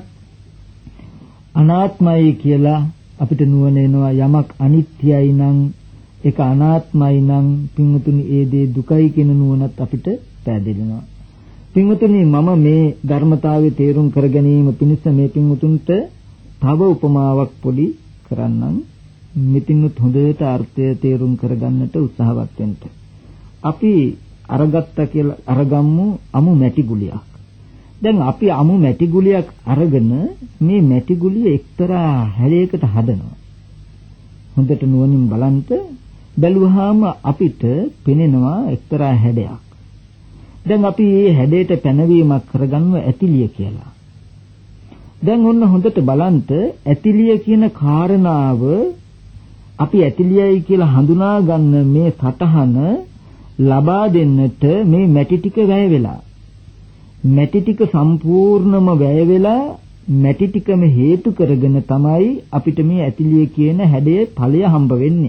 අනාත්මයි කියලා අපිට නුවණ එනවා. යමක් අනිත්‍යයි නම් ඒක අනාත්මයි නම් පින්වතුනි ඒ දේ දුකයි කියන නුවණත් අපිට පැහැදිලිනවා. පින්වතුනි මම මේ ධර්මතාවයේ තේරුම් කර ගැනීම පිණිස මේ පින්වතුන්ට තව උපමාවක් පොඩි කරන්නම්. මෙතිනුත් හොඳට අර්ථය තේරුම් කරගන්නට උත්සාහවත් වෙන්න. අපි අරගත්ත කියලා අරගම්මු අමු මැටි ගුලියක්. දැන් අපි අමු මැටි ගුලියක් අරගෙන මේ මැටි ගුලිය එක්තරා හැඩයකට හදනවා. හොඳට නුවණින් බලන්න බැලුවාම අපිට පෙනෙනවා එක්තරා හැඩයක්. දැන් අපි මේ හැඩයට පැනවීමක් කරගන්නවා ඇතිලිය කියලා. දැන් ඔන්න හොඳට බලන්න ඇතිලිය කියන කාරණාව අපි ඇතිලියයි කියලා හඳුනා ගන්න මේ සටහන ලබා දෙන්නට මේ මැටි ටික වැය වෙලා, මැටි ටික සම්පූර්ණම වැය වෙලා මැටි ටිකම හේතු කරගෙන තමයි අපිට මේ ඇතිලිය කියන හැඩයේ ඵලය හම්බ වෙන්නේ.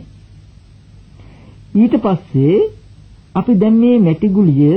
ඊට පස්සේ අපි දැන් මේ මැටි ගුලිය,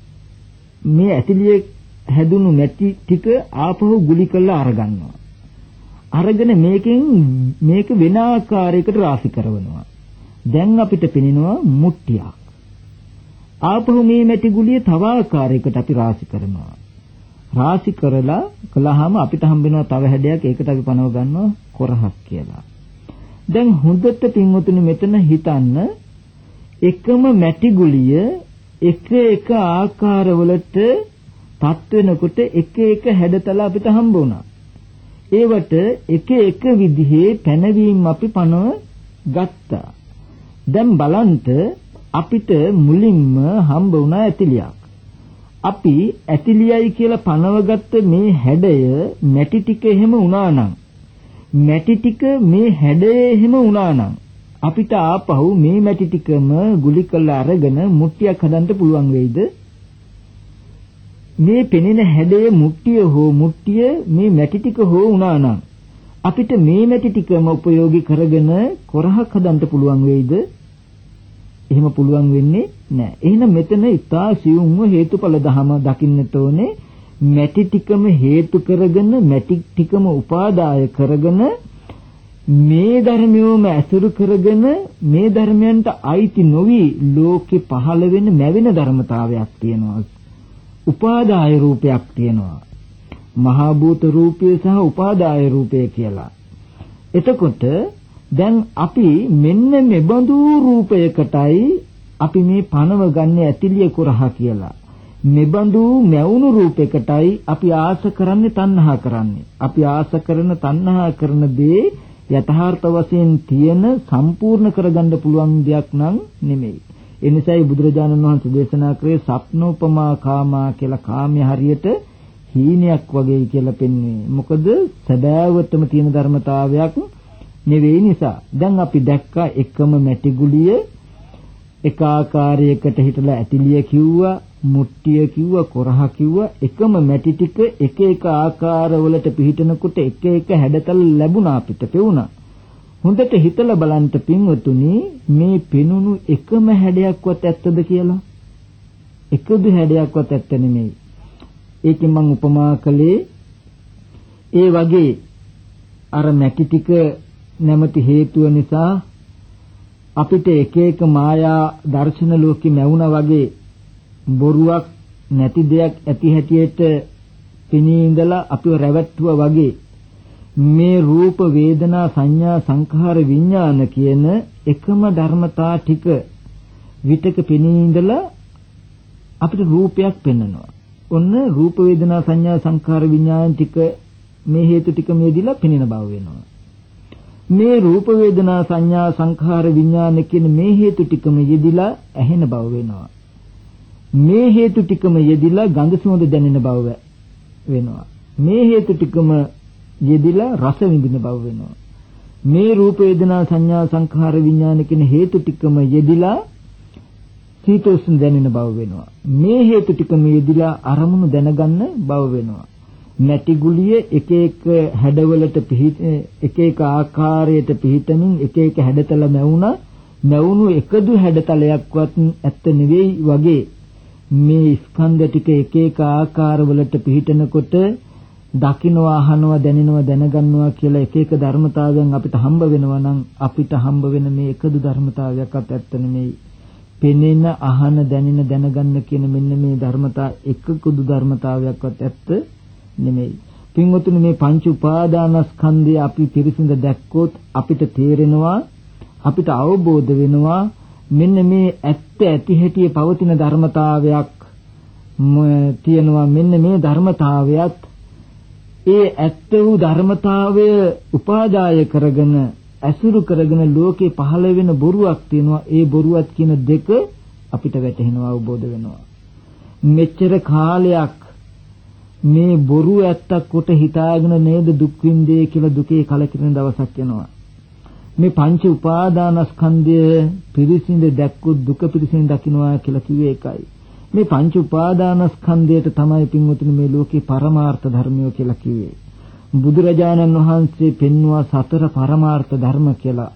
මේ ඇතිලිය හැදුණු මැටි ටික ආපහු ගුලි කරලා අරගන්නවා. අරගෙන මේකෙන් මේක වෙන ආකාරයකට රාශි කරනවා. දැන් අපිට පෙනෙනවා මුට්ටියක්. ආපහු මේ මැටි ගුලිය තව ආකාරයකට අපි රාශි කරනවා. රාශි කරලා කළාම අපිට හම්බ වෙනවා තව හැඩයක්. ඒකට අපි පනව ගන්නවා කොරහක් කියලා. දැන් හොඳට පින්වතුනි මෙතන හිතන්න, එකම මැටි ගුලිය එක එක ආකාරවලට පත් වෙනකොට එක එක හැඩතල අපිට හම්බ වුණා. ඒවට එක එක විදිහේ පැනවීම අපි පනව ගත්තා. දැන් බලන්න අපිට මුලින්ම හම්බ වුණා ඇතිලියක්. අපි ඇතිලියයි කියලා පනවගත්ත මේ හැඩය මැටි ටික එහෙම වුණා නම්, මැටි ටික මේ හැඩය එහෙම වුණා නම් අපිට ආපහු මේ මැටි ටිකම ගුලි කරලා අරගෙන මුට්ටියක් හදන්න පුළුවන් වෙයිද? මේ පෙනෙන හැඩයේ මුට්ටිය හෝ මුට්ටිය මේ මැටි ටික හෝ වුණා නම් අපිට මේ මැටි ටිකම උපයෝගී කරගෙන කොරහක් හදන්න පුළුවන් වෙයිද? එහෙම පුළුවන් වෙන්නේ නැහැ. එහෙනම් මෙතන ඉතා සියුම්ව හේතුඵල ධම දකින්නට ඕනේ. මැටි ටිකම හේතු කරගෙන, මැටි ටිකම උපාදාය කරගෙන, මේ ධර්මියෝම ඇසුරු කරගෙන මේ ධර්මයන්ට අයිති නොවි ලෝකේ පහළ වෙන මැවෙන ධර්මතාවයක් තියෙනවා. උපාදාය රූපයක් තියෙනවා. මහා භූත රූපය සහ උපාදාය රූපය කියලා. එතකොට දැන් අපි මෙන්න මෙබඳු රූපයකටයි අපි මේ පනව ගන්න ඇතිලිය කුරහ කියලා. මෙබඳු මැවුණු රූපයකටයි අපි ආස කරන්නේ තණ්හා කරන්නේ. අපි ආස කරන තණ්හා කරන දේ යථාර්ථ වශයෙන් තියෙන සම්පූර්ණ කරගන්න පුළුවන් දෙයක් නම් නෙමෙයි. ඒ නිසායි බුදුරජාණන් වහන්සේ දේශනා කරේ සප්නෝපමා කාමා කියලා කාමයේ හරියට හීනයක් වගේ කියලා පෙන්වන්නේ. මොකද සදාවටම තියෙන ධර්මතාවයක් නෙවෙයි නිසා. දැන් අපි දැක්කා එකම මැටි ගුලිය එක ආකාරයකට හිටලා ඇතිලිය කිව්වා, මුට්ටිය කිව්වා, කොරහ කිව්වා. එකම මැටි ටික එක එක ආකාරවලට පිහිටනකොට එක එක හැඩතල ලැබුණා අපිට පෙවුණා. හොඳට හිතලා බලන්න පින්වතුනි මේ පෙනුණු එකම හැඩයක්වත් ඇත්තද කියලා? එකදු හැඩයක්වත් ඇත්ත නෙමෙයි. ඒකෙන් මම උපමා කළේ ඒ වගේ අර මැටි ටික නැමැති හේතුව නිසා අපිට එක එක මායා දර්ශන ලෝකෙ මැවුණා වගේ බොරුවක් නැති දෙයක් ඇති හැටියට පෙනී ඉඳලා අපිව රැවට්ටුවා වගේ මේ රූප වේදනා සංඥා සංඛාර විඥාන කියන එකම ධර්මතා ටික විතක පෙනී ඉඳලා අපිට රූපයක් පෙන්වනවා. ඔන්න රූප වේදනා සංඥා සංඛාර විඥාන ටික මේ හේතු ටික මේදිලා පෙනෙන බව වෙනවා. මේ රූප වේදනා සංඥා සංඛාර විඥාන කියන මේ හේතු ටිකම යෙදිලා ඇහෙන බව වෙනවා. මේ හේතු ටිකම යෙදිලා ගඳ සුවඳ දැනෙන බව වෙනවා. මේ හේතු ටිකම යෙදිලා රස විඳින බව වෙනවා. මේ රූප වේදනා සංඥා සංඛාර විඥාන කියන හේතු ටිකම යෙදිලා සීතෝෂ්ණ දැනෙන බව වෙනවා. මේ හේතු ටිකම යෙදිලා අරමුණු දැනගන්න බව වෙනවා. නැටි ගුලිය එක එක හැඩවලට පිහිට එක එක ආකාරයට පිහිටමින් එක එක හැඩතල මැවුණා. මැවුණු එකදු හැඩතලයක්වත් ඇත්ත නෙවෙයි වගේ මේ ස්කන්ධ ටික එක එක ආකාරවලට පිහිටනකොට දකින්නවා අහනවා දැනෙනවා දැනගන්නවා කියලා එක එක ධර්මතාවයන් අපිට හම්බ වෙනවා නම් අපිට හම්බ වෙන මේ එකදු ධර්මතාවයක්වත් ඇත්ත නෙමෙයි. පෙනෙන අහන දැනෙන දැනගන්න කියන මෙන්න මේ ධර්මතා එකකුදු ධර්මතාවයක්වත් ඇත්ත නෙමෙයි. පින්වතුනි මේ පංච උපාදානස්කන්ධය අපි පිරිසිඳ දැක්කොත් අපිට තේරෙනවා අපිට අවබෝධ වෙනවා මෙන්න මේ ඇත්ත ඇති හැටි පවතින ධර්මතාවයක් තියෙනවා. මෙන්න මේ ධර්මතාවයත් ඒ ඇත්ත වූ ධර්මතාවය උපාදාය කරගෙන අසුරු කරගෙන ලෝකේ පහළ වෙන බොරුවක් තියෙනවා. ඒ බොරුවත් කියන දෙක අපිට වැටහෙනවා අවබෝධ වෙනවා. මෙච්චර කාලයක් මේ බොරු ඇත්තක් කොට හිතාගෙන නේද දුක් විඳේ කියලා දුකේ කලකිරෙන දවසක් එනවා. මේ පංච උපාදානස්කන්ධය පිරිසිඳ දැක්කොත් දුක පිරිසිඳ දකින්නවා කියලා කිව්වේ ඒකයි. මේ පංච උපාදානස්කන්ධයට තමයි පින්වතුනි මේ ලෝකේ පරමාර්ථ ධර්මය කියලා කිව්වේ. බුදුරජාණන් වහන්සේ පෙන්වුවා සතර පරමාර්ථ ධර්ම කියලා.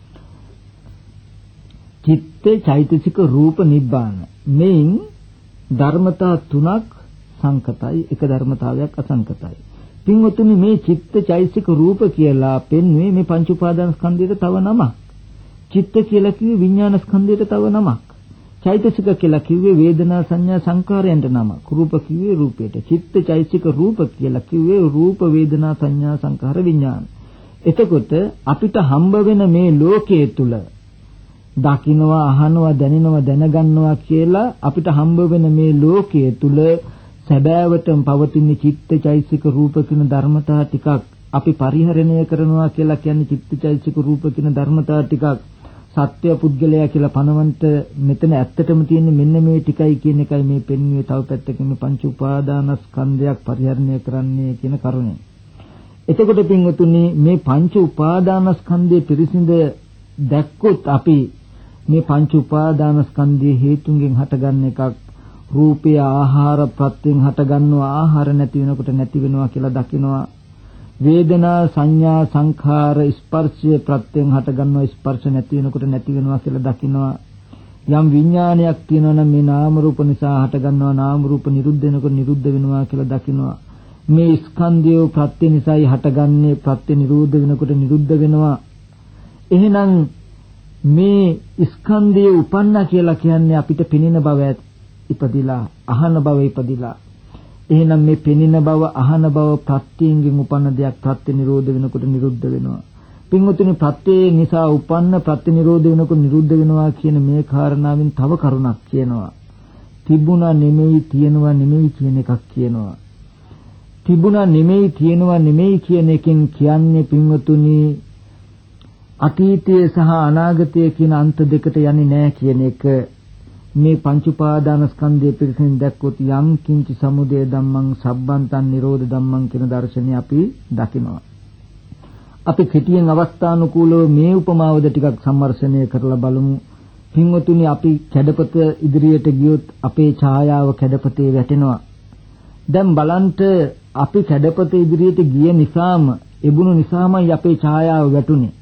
චිත්ත චෛතසික රූප නිබ්බාන. මේන් ධර්මතා තුනක් සංකතයි, එක ධර්මතාවයක් අසංකතයි. පින්වතුනි මේ චිත්ත චෛතසික රූප කියලා පෙන්වන්නේ මේ පංච උපාදාන ස්කන්ධයට තව නමක්. චිත්ත කියලා කිව්වේ විඥාන ස්කන්ධයට තව නමක්. චෛතසික කියලා කිව්වේ වේදනා සංඥා සංකාරයන්ට නමක්. රූප කිව්වේ රූපයට. චිත්ත චෛතසික රූප කියලා කිව්වේ රූප වේදනා සංඥා සංකාර විඥාන. එතකොට අපිට හම්බ වෙන මේ ලෝකයේ තුල දකින්නවා අහනවා දැනෙනවා දැනගන්නවා කියලා අපිට හම්බ වෙන මේ ලෝකයේ තුල සැබෑවටම පවතින චිත්ත චෛතසික රූප කියන ධර්මතා ටිකක් අපි පරිහරණය කරනවා කියලා කියන්නේ චිත්ත චෛතසික රූප කියන ධර්මතා ටිකක් සත්‍ය පුද්ගලයා කියලා පනවන්ට මෙතන ඇත්තටම තියෙන්නේ මෙන්න මේ ටිකයි කියන එකයි මේ පෙන්වන්නේ. තව පැත්තකින් මේ පංච උපාදානස්කන්ධයක් පරිහරණය කරන්නේ කියන කරුණේ. එතකොට පින්වතුනි මේ පංච උපාදානස්කන්ධයේ පිරිසිඳ දැක්කොත් අපි මේ පංච උපාදානස්කන්ධයේ හේතුන්ගෙන් හටගන්න එකක් රූපය ආහාර ප්‍රත්‍යයෙන් හටගන්නවා. ආහාර නැති වෙනකොට නැති වෙනවා කියලා දකිනවා. වේදනා සංඥා සංඛාර ස්පර්ශය ප්‍රත්‍යයෙන් හටගන්නවා. ස්පර්ශ නැති වෙනකොට නැති වෙනවා කියලා දකිනවා. යම් විඥානයක් තියෙනවා නම් මේ නාම රූප නිසා හටගන්නවා. නාම රූප නිරුද්ධ වෙනකොට නිරුද්ධ වෙනවා කියලා දකිනවා. මේ ස්කන්ධය ප්‍රත්‍ය නිසායි හටගන්නේ. ප්‍රත්‍ය නිරෝධ වෙනකොට නිරුද්ධ වෙනවා. එහෙනම් මේ ස්කන්ධය උපන්නා කියලා කියන්නේ අපිට පෙනෙන බව ඉපදිලා අහන බව ඉපදිලා එහෙනම් මේ පෙනෙන බව, අහන බව ප්‍රත්‍යයෙන් උපන්න දෙයක්. ප්‍රත්‍ය නිරෝධ වෙනකොට නිරුද්ධ වෙනවා. පින්වතුනි, ප්‍රත්‍ය නිසා උපන්න ප්‍රත්‍ය නිරෝධ වෙනකොට නිරුද්ධ වෙනවා කියන මේ කාරණාවෙන් තව කරුණක් කියනවා. තිබුණා නෙමෙයි තියෙනවා නෙමෙයි කියන එකක් කියනවා. තිබුණා නෙමෙයි තියෙනවා නෙමෙයි කියන එකෙන් කියන්නේ පින්වතුනි අතීතය සහ අනාගතය කියන අන්ත දෙකට යන්නේ නැහැ කියන එක. මේ පංච උපාදාන ස්කන්ධය පිළිසින් දැක්කොත් යම් කිංචි සමුදය ධම්මං සබ්බන්තං නිරෝධ ධම්මං කියන දර්ශනය අපි දකිනවා. අපි කෙටියෙන් අවස්ථානුකූලව මේ උපමාවද ටිකක් සම්මර්ෂණය කරලා බලමු. පින්වතුනි, අපි කැඩපත ඉදිරියට ගියොත් අපේ ඡායාව කැඩපතේ වැටෙනවා. දැන් බලන්ට අපි කැඩපත ඉදිරියට ගිය නිසාම, එබුණු නිසාමයි අපේ ඡායාව වැටුනේ.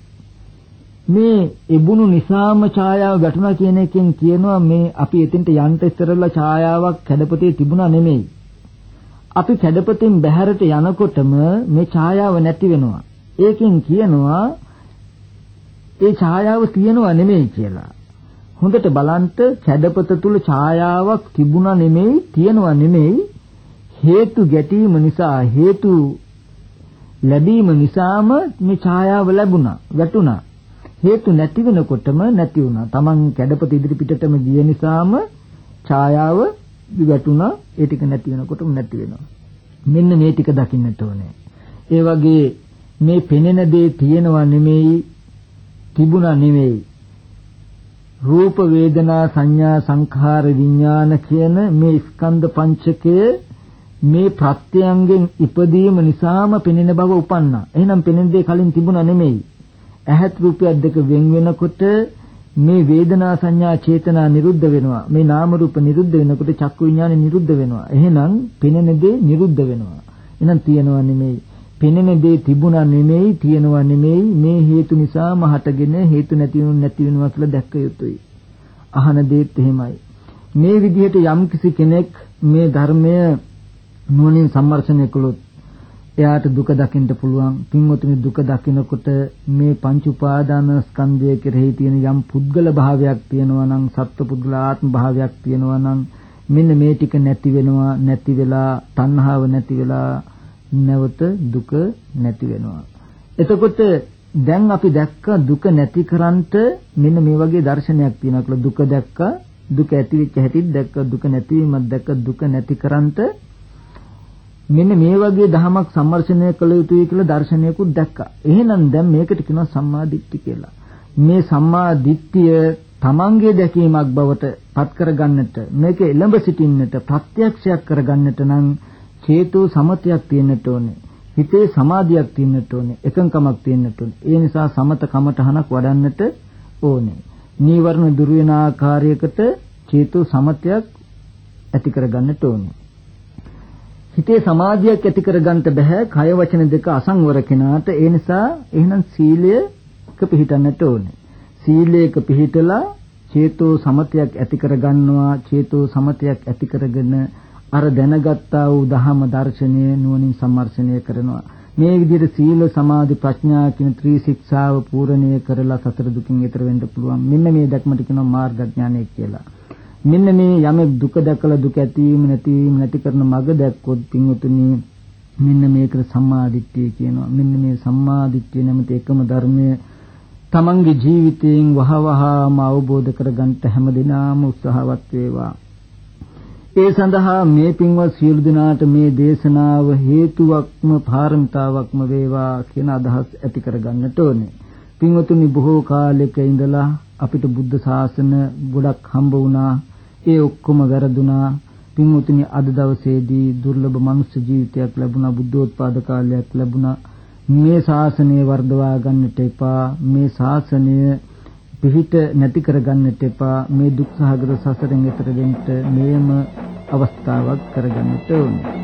මේ එබුණු නිසාම ඡායාව වැටුණා කියන එකෙන් කියනවා මේ අපි එතෙන්ට යන්න ඉස්සරලා ඡායාවක් කැඩපතේ තිබුණා නෙමෙයි. අපි කැඩපතෙන් බැහැරට යනකොටම මේ ඡායාව නැති වෙනවා. ඒකෙන් කියනවා ඒ ඡායාව තියෙනවා නෙමෙයි කියලා. හොඳට බලන්න, කැඩපත තුල ඡායාවක් තිබුණා නෙමෙයි, තියෙනවා නෙමෙයි, හේතු ගැටීම නිසා, හේතු ලැබීම නිසාම මේ ඡායාව ලැබුණා, වැටුණා. හේතු නැති වෙනකොටම නැති වුණා. Taman කැඩපත ඉදිරි පිටටම ගිය නිසාම ඡායාව වැටුණා. ඒ ටික නැති වෙනකොටම නැති වෙනවා. මෙන්න මේ ටික දකින්නට ඕනේ. ඒ වගේ මේ පෙනෙන දේ තියෙනවා නෙමෙයි, තිබුණා නෙමෙයි. රූප, වේදනා, සංඥා, සංඛාර, විඥාන කියන මේ ස්කන්ධ පංචකය මේ ප්‍රත්‍යයන්ගෙන් ඉපදීම නිසාම පෙනෙන බව උපන්නා. එහෙනම් පෙනෙන දේ කලින් තිබුණා නෙමෙයි. ඇහත් රූපයක් දෙක වෙන් වෙනකොට මේ වේදනා, සංඥා, චේතනා නිරුද්ධ වෙනවා. මේ නාම රූප නිරුද්ධ වෙනකොට චක්කු විඥාන නිරුද්ධ වෙනවා. එහෙනම් පෙනෙන දේ නිරුද්ධ වෙනවා. එහෙනම් තියනවා නෙමෙයි. පෙනෙන දේ තිබුණා නෙමෙයි, තියනවා නෙමෙයි. මේ හේතු නිසාම හටගෙන හේතු නැති වෙනු නැති වෙනවා කියලා දැක්ක යුතුයි. අහන දේත් එහෙමයි. මේ විදිහට යම්කිසි කෙනෙක් මේ ධර්මය නුවණින් සම්මර්ෂණය කළොත් එයාට දුක දකින්න පුළුවන්. පින්වතුනි, දුක දකිනකොට මේ පංච උපාදාන ස්කන්ධය කෙරෙහි තියෙන යම් පුද්ගල භාවයක් තියෙනවා නම්, සත්ව පුද්ගල ආත්ම භාවයක් තියෙනවා නම් මෙන්න මේ ටික නැති වෙනවා. නැති වෙලා තණ්හාව නැති වෙලා නැවත දුක නැති වෙනවා. එතකොට දැන් අපි දැක්ක දුක නැති කරන්ට මෙන්න මේ වගේ දර්ශනයක් තියෙනවා කියලා. දුක දැක්ක, දුක ඇති වෙච්ච හැටිත් දැක්ක, දුක නැතිවීමක් දැක්ක, දුක නැති කරන්ට මෙන්න මේ වගේ දහමක් සම්මර්ෂණය කළ යුතුයි කියලා දර්ශනයකුත් දැක්කා. එහෙනම් දැන් මේකට කියනවා සම්මා දිට්ඨිය කියලා. මේ සම්මා දිට්ඨිය තමන්ගේ දැකීමක් බවට පත් කරගන්නට, මේක එළඹ සිටින්නට, ප්‍රත්‍යක්ෂයක් කරගන්නට නම් චේතෝ සමතයක් තියෙන්නට ඕනේ. හිතේ සමාධියක් තියෙන්නට ඕනේ. එකඟකමක් තියෙන්නට ඕනේ. ඒ නිසා සමත කමඨහනක් වඩන්නට ඕනේ. නීවරණ දුර වෙන ආකාරයකට චේතෝ සමතයක් ඇති කරගන්නට ඕනේ. හිතේ සමාධියක් ඇති කරගන්න බෑ කය වචන දෙක අසංවර කෙනාට. ඒ නිසා එහෙනම් සීලයක පිහිටන්නට ඕනේ. සීලයක පිහිටලා චේතෝ සමතයක් ඇති කරගන්නවා. චේතෝ සමතයක් ඇති කරගෙන අර දැනගත්තා වූ ධහම දර්ශනය නුවණින් සම්මර්ෂණය කරනවා. මේ විදිහට සීල, සමාධි, ප්‍රඥා කියන ත්‍රි ශික්ෂාව පූර්ණණය කරලා සතර දුකින් ඈතර වෙන්න පුළුවන්. මෙන්න මේ දැක්මට කියනවා මාර්ගඥානය කියලා. මෙන්න මේ යමෙක් දුක දැකලා දුක ඇතිවීම නැතිවීම නැති කරන මඟ දැක්කොත් පින්වතුනි මෙන්න මේකට සම්මාදිට්ඨිය කියනවා. මෙන්න මේ සම්මාදිට්ඨිය නැමැති එකම ධර්මය තමන්ගේ ජීවිතයෙන් වහවහාම අවබෝධ කරගන්න හැමදෙනාම උත්සාහවත් වේවා. ඒ සඳහා මේ පින්වත් සියලු දෙනාට මේ දේශනාව හේතුවක්ම පාරමිතාවක්ම වේවා කියන අදහස් ඇති කරගන්නට ඕනේ. පින්වතුනි, බොහෝ කාලයක ඉඳලා අපිට බුද්ධ ශාසන ගොඩක් හම්බ වුණා. ඒ ඔක්කොම වැරදුනා. පින්වතුනි, අද දවසේදී දුර්ලභ මනුෂ්‍ය ජීවිතයක් ලැබුණා. බුද්ධෝත්පාද කාලයක් ලැබුණා. මේ ශාසනය වර්ධවා ගන්නට එපා. මේ ශාසනය පිහිට නැති කර ගන්නට එපා. මේ දුක් සහගත සසරෙන් එතර වෙන්න මේම අවස්ථාවක් කරගන්නට ඕනේ.